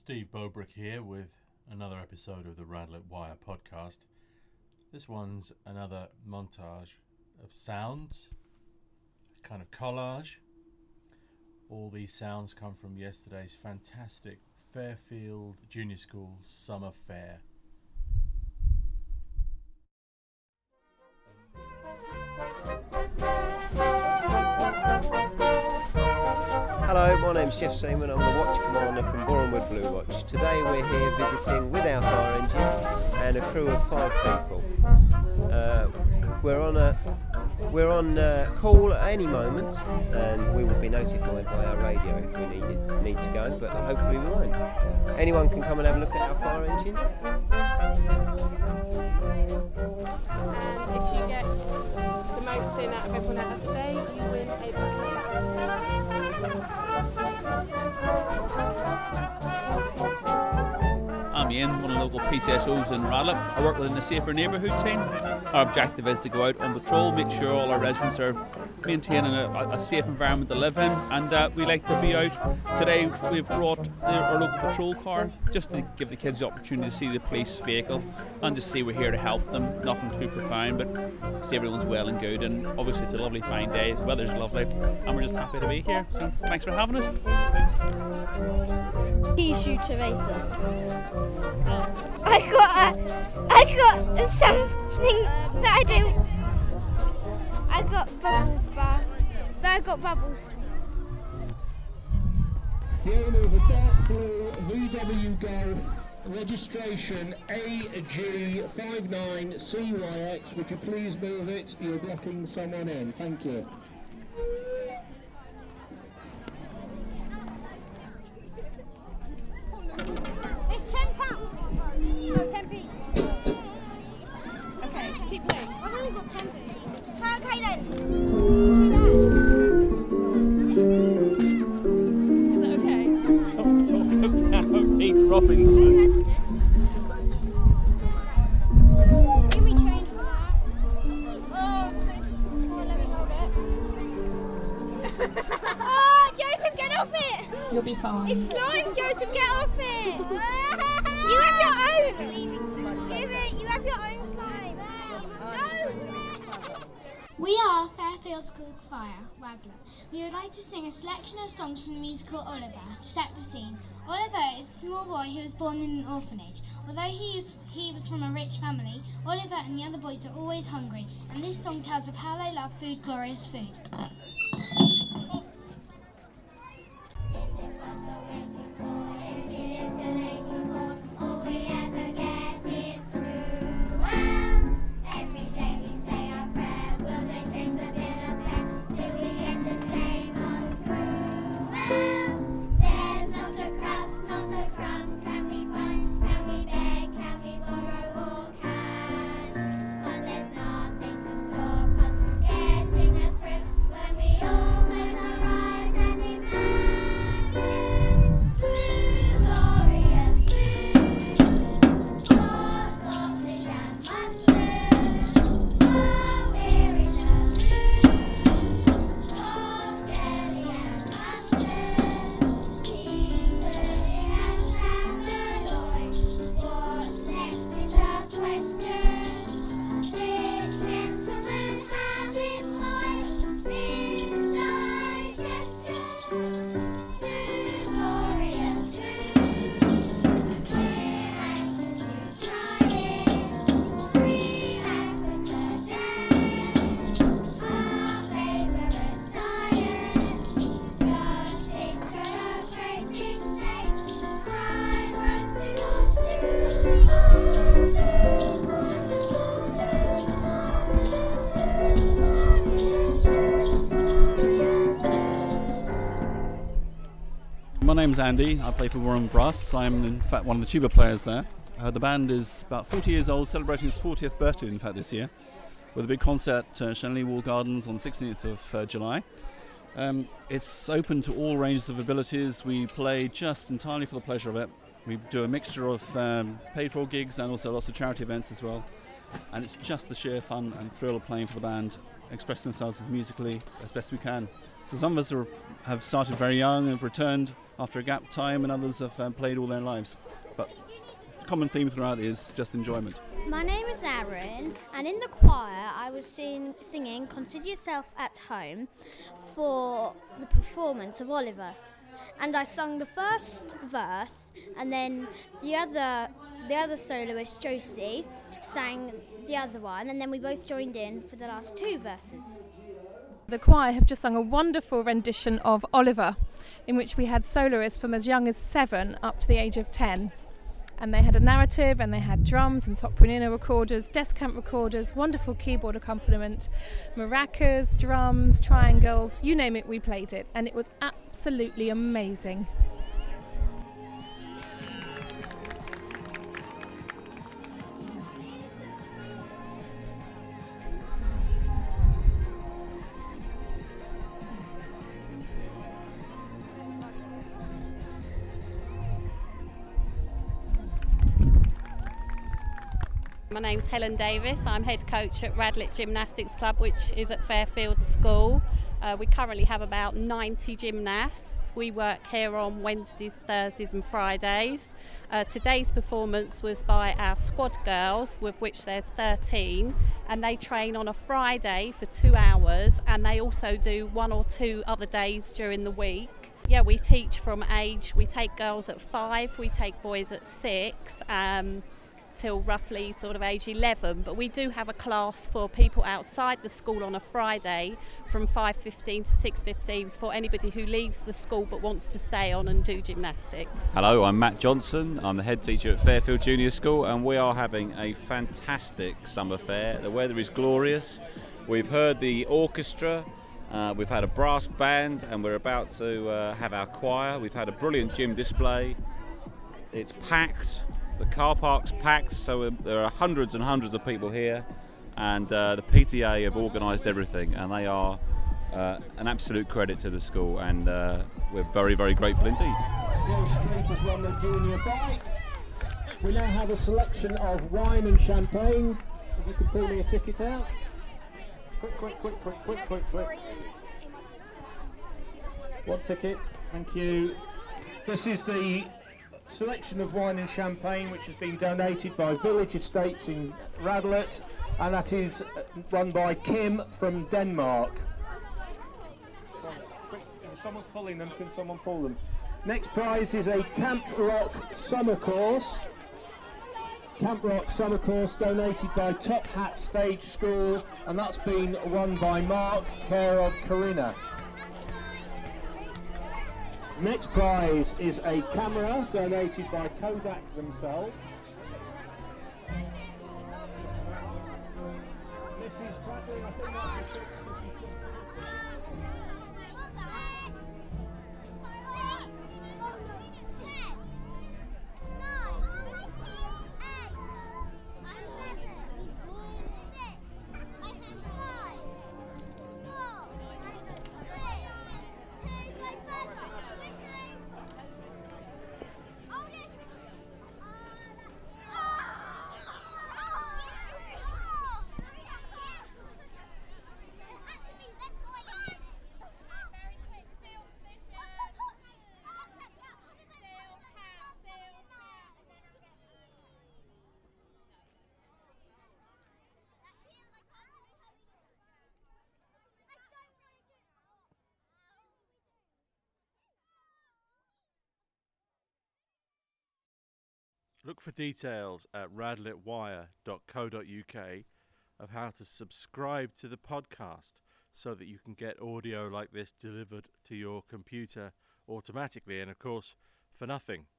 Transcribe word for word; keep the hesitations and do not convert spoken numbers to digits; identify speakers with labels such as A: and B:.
A: Steve Bobrick here with another episode of the Radlet Wire podcast. This one's another montage of sounds, kind of collage. All these sounds come from yesterday's fantastic Fairfield Junior School Summer Fair.
B: Hello, my name's Jeff Seaman. I'm the Watch Commander from Bournemouth Blue Watch. Today we're here visiting with our fire engine and a crew of five people. Uh, we're on a we're on uh, call at any moment, and we will be notified by our radio if we need it, need to go. But hopefully we won't. Anyone can come and have a look at our fire engine.
C: If you get the most in out of everyone out of the day, you win a bottle of Bass.
D: I'm Ian, one of the local P C S Os in Radlet. I work within the Safer Neighbourhood team. Our objective is to go out on patrol, make sure all our residents are maintaining a, a safe environment to live in, and uh, we like to be out. Today we've brought the, our local patrol car just to give the kids the opportunity to see the police vehicle and just see we're here to help them. Nothing too profound, but see everyone's well and good, and obviously it's a lovely fine day, the weather's lovely, and we're just happy to be here. So thanks for having us.
E: Pea shooter racer. I got a, I got something that I don't. I got bubble bath. I got bubbles.
F: Here over dark blue V W Golf registration A G five nine C Y X. Would you please move it? You're blocking someone in. Thank you.
E: It's ten pounds. No, ten p.
C: Okay, keep playing.
E: I've only got ten p. Okay then.
C: Is that okay?
D: Talk, talk about Pete Robinson.
E: Give me change for that. Oh, please. Oh, let me hold it. Oh, Joseph, get off it.
C: You'll be fine.
E: It's slime, Joseph, get off it. You have your own. Give it, you have your own slime. No.
G: We are Fairfield School Choir, Radlet. We would like to sing a selection of songs from the musical Oliver to set the scene. Oliver is a small boy who was born in an orphanage. Although he, is, he was from a rich family, Oliver and the other boys are always hungry, and this song tells of how they love food, glorious food.
H: My name's Andy. I play for Warren Brass. I'm in fact one of the tuba players there. Uh, the band is about forty years old, celebrating its fortieth birthday in fact this year, with a big concert at uh, Shenley Wall Gardens on the sixteenth of uh, July. Um, it's open to all ranges of abilities. We play just entirely for the pleasure of it. We do a mixture of um, paid for gigs and also lots of charity events as well. And it's just the sheer fun and thrill of playing for the band, expressing ourselves as musically as best we can. So some of us are, have started very young and have returned after a gap time, and others have uh, played all their lives. But the common theme throughout is just enjoyment.
I: My name is Aaron, and in the choir I was sing, singing Consider Yourself at Home for the performance of Oliver. And I sung the first verse, and then the other the other soloist, Josie, sang the other one, and then we both joined in for the last two verses.
C: The choir have just sung a wonderful rendition of Oliver, in which we had soloists from as young as seven up to the age of ten. And they had a narrative, and they had drums and sopranino recorders, descant recorders, wonderful keyboard accompaniment, maracas, drums, triangles, you name it, we played it. And it was absolutely amazing.
J: My name's Helen Davis. I'm head coach at Radlett Gymnastics Club, which is at Fairfield School. Uh, we currently have about ninety gymnasts. We work here on Wednesdays, Thursdays and Fridays. Uh, today's performance was by our squad girls, with which there's thirteen, and they train on a Friday for two hours, and they also do one or two other days during the week. Yeah, we teach from age, we take girls at five, we take boys at six, um, till roughly sort of age eleven, but we do have a class for people outside the school on a Friday from five fifteen to six fifteen for anybody who leaves the school but wants to stay on and do gymnastics.
K: Hello, I'm Matt Johnson. I'm the head teacher at Fairfield Junior School, and we are having a fantastic summer fair. The weather is glorious. We've heard the orchestra, uh, we've had a brass band, and we're about to uh, have our choir. We've had a brilliant gym display. It's packed. The car park's packed, so there are hundreds and hundreds of people here, and uh, the P T A have organised everything, and they are uh, an absolute credit to the school, and uh, we're very, very grateful indeed.
F: Will Street has won the junior bike. We now have a selection of wine and champagne. If you could pull me a ticket out. Quick, quick, quick, quick, quick, quick, quick. One ticket, thank you. This is the selection of wine and champagne which has been donated by Village Estates in Radlett, and that is run by Kim from Denmark. If someone's pulling them, can someone pull them? Next prize is a Camp Rock summer course. Camp Rock summer course donated by Top Hat Stage School, and that's been won by Mark, care of Corinna. Next prize is a camera donated by Kodak themselves. This is tackling, I think that's a fix.
A: Look for details at radlett wire dot co dot uk of how to subscribe to the podcast so that you can get audio like this delivered to your computer automatically and, of course, for nothing.